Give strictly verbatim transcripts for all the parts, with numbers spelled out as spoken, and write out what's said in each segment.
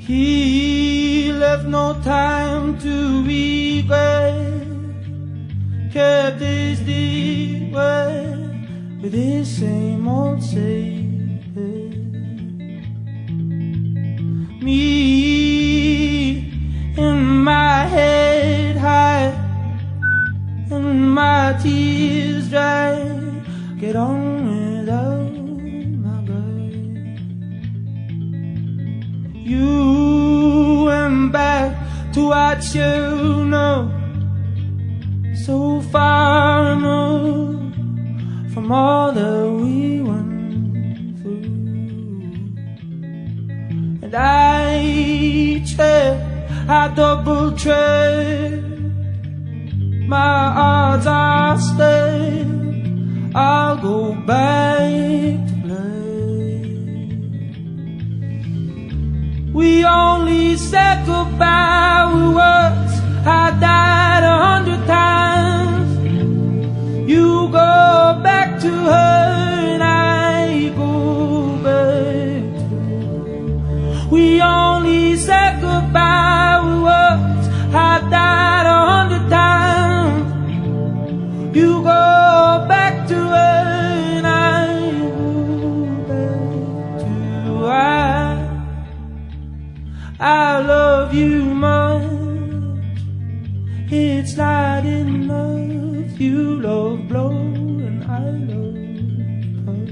He left no time to regret, kept his deed wet with his same old say. Me in my head high and my tears dry, get on without my bride. You went back to what you know, so far removed from all that we went through. And I tread, I double tread, my odds are stead, I'll go back to play. We only said goodbye with words, I died a hundred times. You go back to her and I go back to her. We only said goodbye with words, I died a hundred times. You go back to her and I go back to her. I love you much, it's not enough. You love blow and I love her.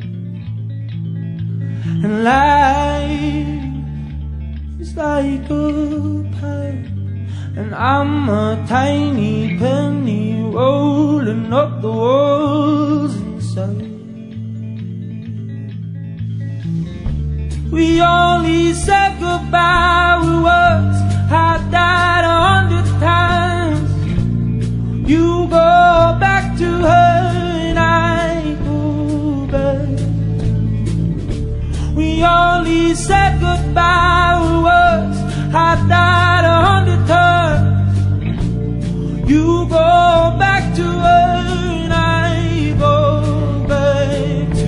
And life is like a pipe, and I'm a tiny penny rolling up the walls inside. We only said goodbye with words, I died a hundred times. You go back to her and I go back. We only said goodbye with words, I died a hundred times. You go back to her and I go back to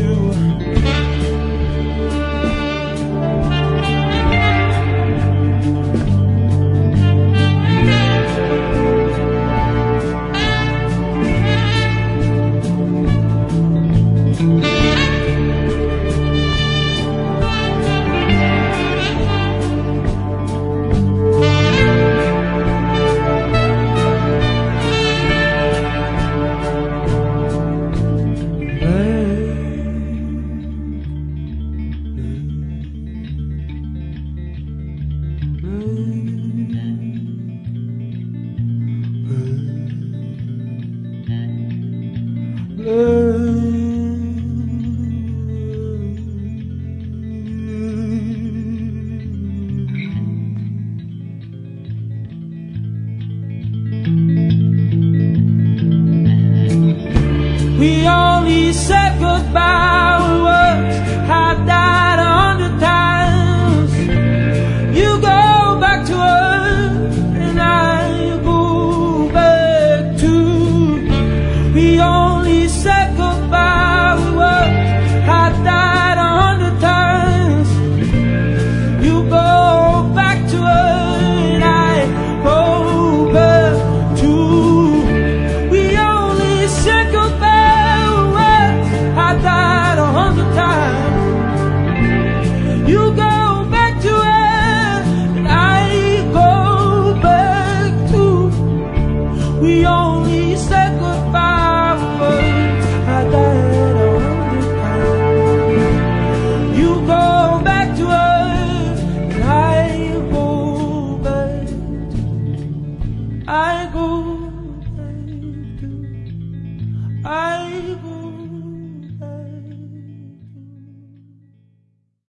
Hey.